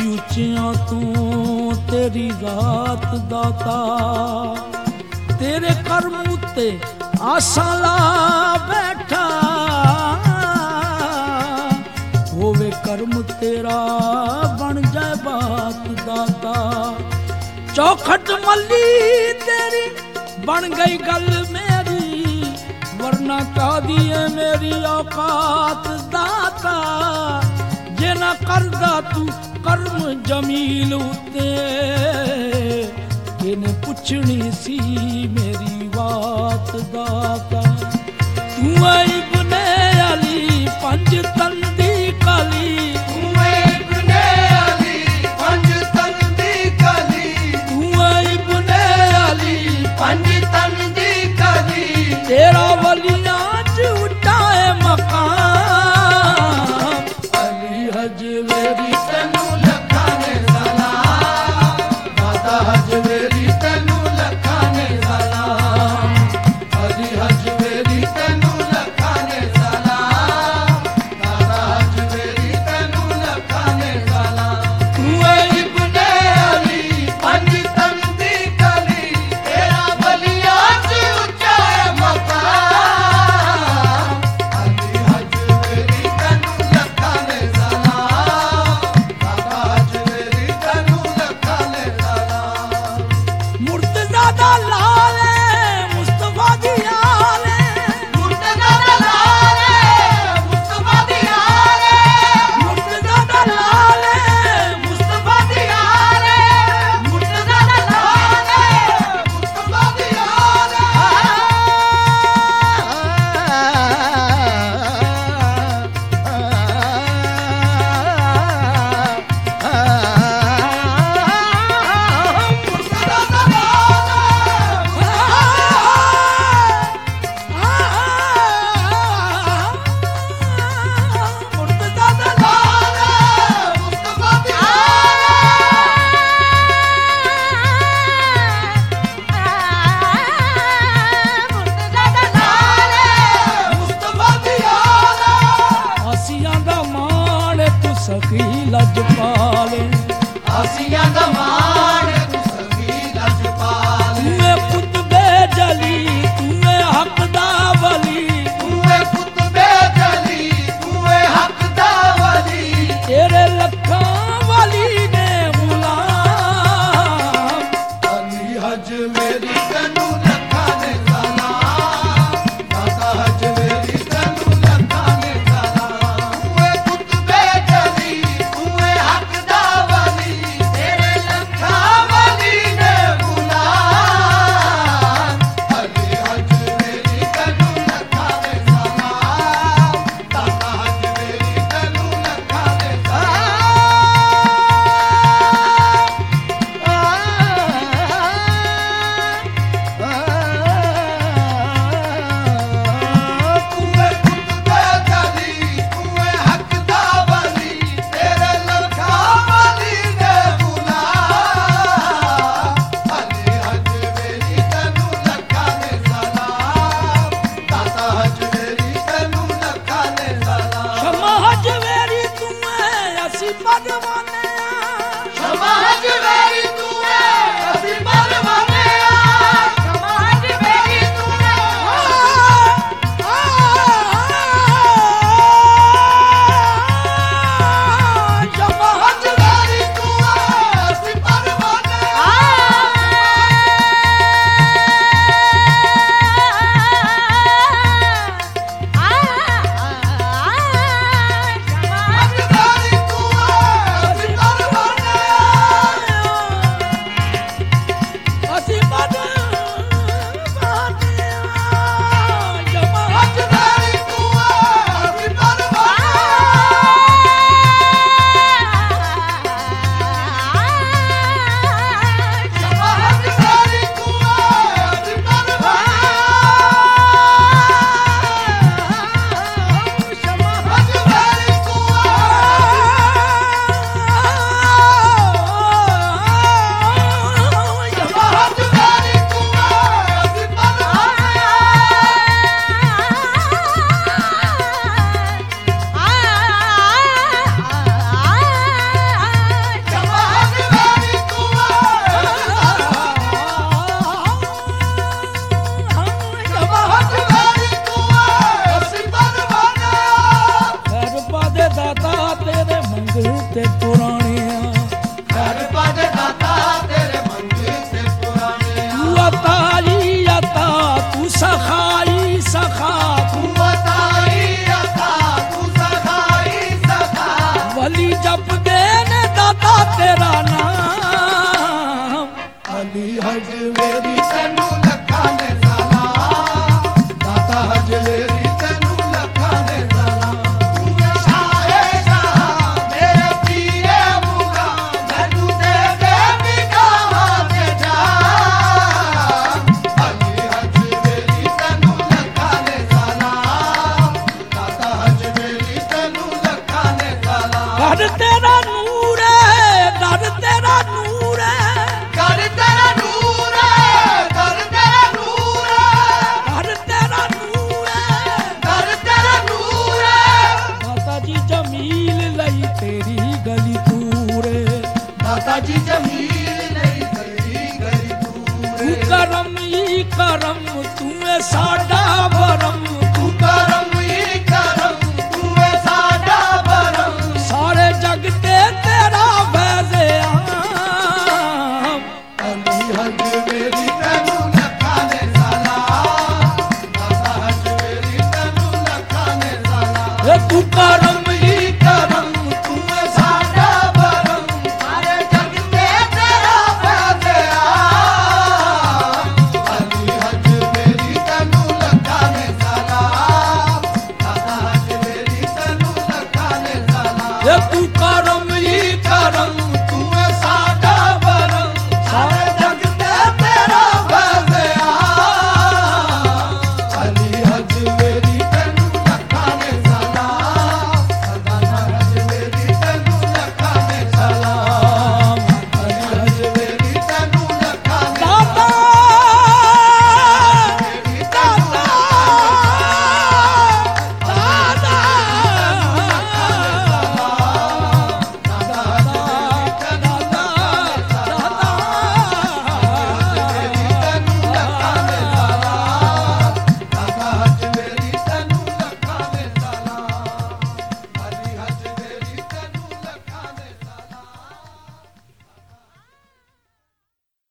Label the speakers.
Speaker 1: ਉੱਚਿਆਂ ਤੂੰ ਤੇਰੀ ਜ਼ਾਤ ਦਾਤਾ, ਤੇਰੇ ਕਰਮ ਉੱਤੇ ਆਸਾਂ ਲਾ ਬੈਠਾ, ਹੋਵੇ ਕਰਮ ਤੇਰਾ ਬਣ ਜਾਏ ਬਾਤ ਦਾਤਾ। ਚੌਖਟ ਮੱਲੀ ਤੇਰੀ ਬਣ ਗਈ ਗੱਲ ਮੇਰੀ, ਵਰਨਾ ਕਾਦੀ ਏ ਮੇਰੀ ਔਕਾਤ ਦਾਤਾ। ਜੇ ਨਾ ਕਰਦਾ ਤੂੰ ਕਰਮ ਜਮੀਲ ਉਤੇ, ਕਿਨੇ ਪੁੱਛਣੀ ਸੀ ਮੇਰੀ ਬਾਤ ਦਾਤਾ। ਤੂੰ ਐ ਇਬਨੇ ਅਲੀ ਪੰਜ ਤੰਦੀ ਕਾਲੀ,
Speaker 2: ਤੂੰ ਐ ਇਬਨੇ ਅਲੀ ਪੰਜ ਤੰਦੀ ਕਾਲੀ,
Speaker 1: ਤੂੰ ਐ ਇਬਨੇ ਅਲੀ
Speaker 2: ਪੰਜ ਤੰਦੀ ਕਾਲੀ।
Speaker 1: ਤੇਰਾ ਵਲੀਆਂ ਚ ਉੱਚਾ ਏ ਮਕਾਮ,
Speaker 2: ਅਲੀ ਹਜਵੇਰੀ ਤੈਨੂੰ ਲੱਖਾਂ ਨੇ ਸਲਾਮ, ਦਾਦਾ ਹਜਵੇਰੀ ਤੈਨੂੰ ਲੱਖਾਂ ਨੇ ਸਲਾਮ, ਅਲੀ ਹਜਵੇਰੀ ਤੈਨੂੰ ਲੱਖਾਂ ਨੇ ਸਲਾਮ, ਦਾਦਾ ਹਜਵੇਰੀ ਤੈਨੂੰ ਲੱਖਾਂ ਨੇ ਸਲਾਮ। ਤੂੰ ਐ ਇਬਨੇ ਅਲੀ ਪੰਜ ਤੰਦੀ ਕਾਲੀ, ਤੇਰਾ ਬਲੀਆਂ ਚ ਉੱਚਾ ਹੈ ਮਕਾਮ, ਅਲੀ ਹਜਵੇਰੀ ਤੈਨੂੰ ਲੱਖਾਂ ਨੇ ਸਲਾਮ, ਦਾਦਾ ਹਜਵੇਰੀ ਤੈਨੂੰ ਲੱਖਾਂ ਨੇ ਸਲਾਮ।
Speaker 1: ਮੁਰਤਜ਼ਾ ਦਾ ਲਾਲ ਏ ਮੁਸਤਫਾ ਦੀ ਆਲ ਏ,
Speaker 2: ਮੁਰਤਜ਼ਾ ਦਾ ਲਾਲ ਏ ਮੁਸਤਫਾ ਦੀ ਆਲ ਏ,
Speaker 1: ਮੁਰਤਜ਼ਾ ਦਾ ਲਾਲ ਏ
Speaker 2: ਮੁਸਤਫਾ ਦੀ ਆਲ ਏ, ਮੁਰਤਜ਼ਾ ਦਾ ਲਾਲ ਏ ਮੁਸਤਫਾ ਦੀ ਆਲ
Speaker 1: ਮੁਰਤਜ਼ਾ ਦਾ ਲਾਲ ਏ
Speaker 2: ਮੁਸਤਫਾ ਦੀ ਮੁਸਤਫਾ ਦੀ ਆਲ।
Speaker 1: ਆਸੀਆਂ ਦਾ ਮਾਣ ਤੂੰ ਸਖੀ ਲਜਪਾਲ,
Speaker 2: ਆਸੀਆਂ ਦਾ ਮਾਣ ਤੂੰ ਸਖੀ ਲਜਪਾਲ,
Speaker 1: ਤੂੰ ਏ ਕੁਤਬੇ ਜਲੀ, ਤੂੰ ਏ ਹੱਕ ਦਾ ਵਲੀ,
Speaker 2: ਤੂੰ ਏ ਕੁਤਬੇ ਜਲੀ, ਤੂੰ ਏ ਹੱਕ ਦਾ ਵਲੀ।
Speaker 1: ਤੇਰੇ ਲੱਖਾਂ ਵਾਲੀ ਨੇ ਗੁਲਾਮ।
Speaker 2: ਅਲੀ ਹਜਵੇਰੀ ਤੈਨੂੰ ਲੱਖਾਂ ਨੇ ਸਲਾਮ, ਦਾਤਾ ਹਜਵੇਰੀ ਤੈਨੂੰ ਲੱਖਾਂ ਨੇ ਸਲਾਮ। ਤੂੰ ਏ ਕੁਤਬੇ ਜਲੀ, ਤੂੰ ਏ ਹੱਕ ਦਾ ਵਲੀ, ਤੇਰੇ
Speaker 1: तेरा नाम अली हजवेरी
Speaker 2: तेनू लखां ने सलाम दाता हजवेरी तेनू लखां ने सलाम तू शाहे शाह मेरे पीरे मुगा मैनू दे दे निगाहां ते जान अली हजवेरी तेनू लखां ने सलाम दाता हजवेरी तेनू लखां ने सलाम
Speaker 1: घर तेरा नूर है घर तेरा नूर है
Speaker 2: कर तेरा नूर है कर तेरा नूर है
Speaker 1: घर तेरा नूर है
Speaker 2: कर तेरा नूर है
Speaker 1: माता जी जमील लई तेरी गली दूर है
Speaker 2: दाता जी जमील नहीं तेरी गली
Speaker 1: तू
Speaker 2: दूर
Speaker 1: करम ही करम तू है साडा भरम